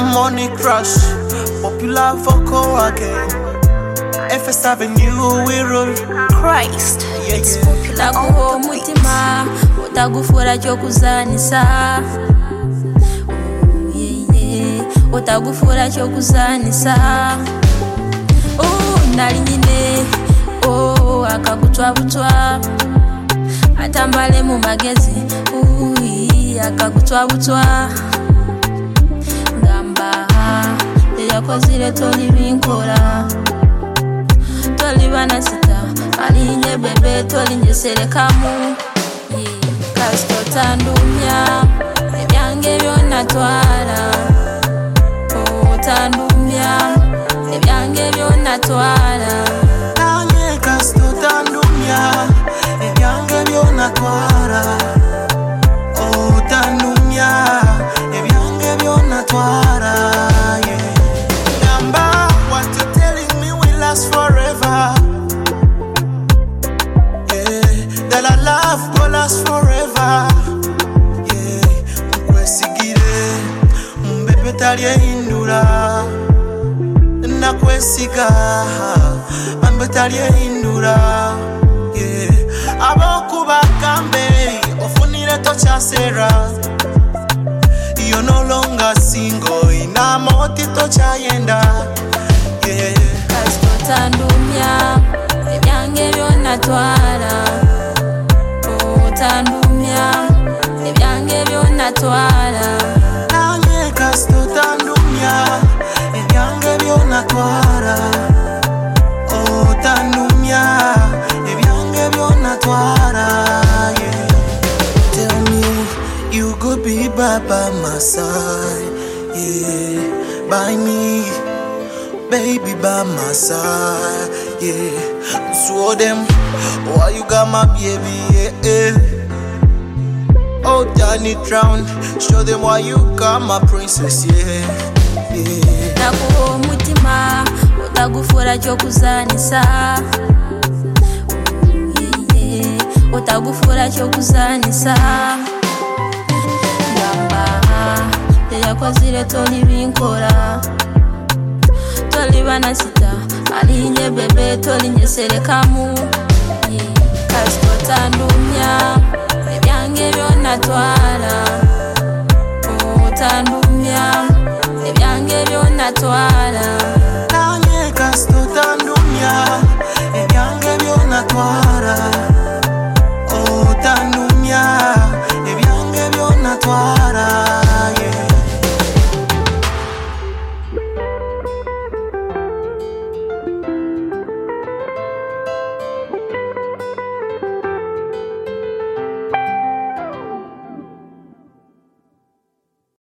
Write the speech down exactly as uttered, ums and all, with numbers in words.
Money crush, popular vocal again. F S Avenue we rule. Christ, yeah, it's yeah. Popular go mutima, utagufura cyo kuzanisa. Oh yeah yeah, utagufura cyo kuzanisa. Oh nali nyine, oh akagutwa butwa. Atambale mu magezi, oh akagutwa butwa. Ngamba, yakozire toli binkora. Toli bana sita, alinye bebe toli nyeserekamu. Kasto tandumya, ebyange byonna twala. Oh tandumya, ebyange byonna twala. Nanye kasto tandumya, ebyange byonna twala. Oh tandumya, ebyange byonna twala. Yeah. Number, what you telling me will last forever. That our love will last forever. Yeah, mkwesigire, mbebe talie indura. Nakwesiga, mbebe talie indura. Yeah, abokuba kambe, ofunire tocha sera. You're no longer single, ina moti tocha yenda. Yeah, kasto tandumya, ebyange byonna twala. Tandumya, ebyange byonna twala. Nanye kasto tandumya, ebyange byonna twala. Oh tandumya, ebyange byonna twala. Yeah. Tell me you could be by by my side. Yeah, by me, baby by my side. Yeah, show them why you got my baby. Yeah, yeah. Oh, Danny drown. Show them why you got my princess. Yeah, yeah. Nakuho mutima, utagufura cyo kuzanisa. Oh yeah yeah, utagufura cyo kuzanisa. Ngamba, yakozire toli binkora. Toli bana sita, alinye bebe toli nyeserekamu. Kasto tandumya, ebyange byonna twala. Oh tandumya, ebyange byonna twala.